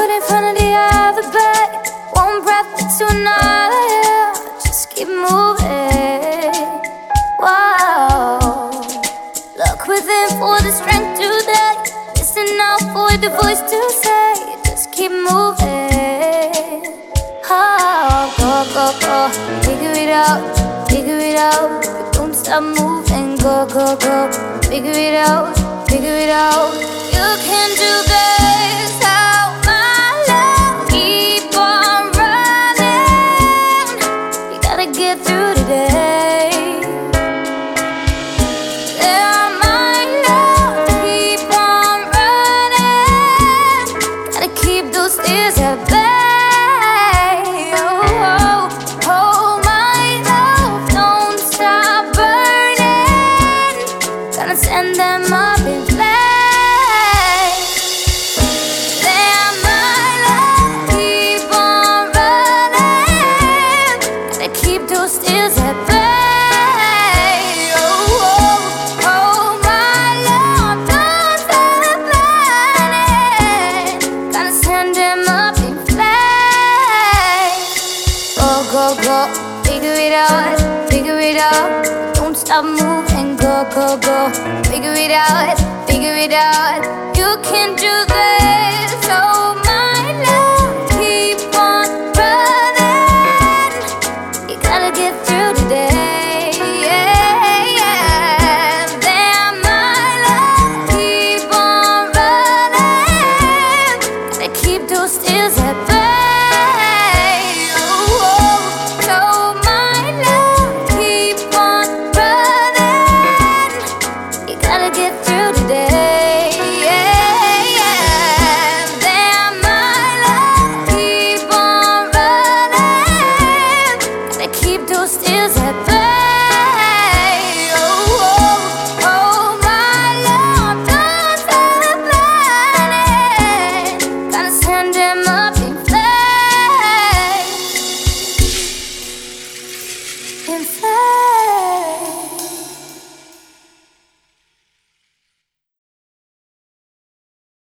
foot in front of the other, but one breath to another, yeah. Just keep moving. Whoa. Look within for the strength today. Listen out for the voice to say. Just keep moving. Oh, go, go, go. Figure it out, figure it out. Don't stop moving. Go, go, go. Figure it out, figure it out. You can do this. How my love keep on running. You gotta get through today. Yeah, my love keep on running. Gotta keep those tears at bay. Oh, oh, oh, my love, don't stop burning. Gonna send them up in flames. Tears at bay. Oh, oh, oh, my love, don't stop burning. Gonna send him up in flames. Go, go, go, figure it out, figure it out. Don't stop moving, go, go, go. Figure it out, figure it out. You can do this, oh my love, keep on running. You gotta get through today, yeah, yeah. Then my love keep on running. Gotta keep those tears at bay. Oh, oh, so my love keep on running. You gotta get through today, yeah, yeah. Then my love keep on running. Gotta keep those tears at bay. Oh, oh, oh, my love, don't stop burning. Gotta send him up in flames. In flames.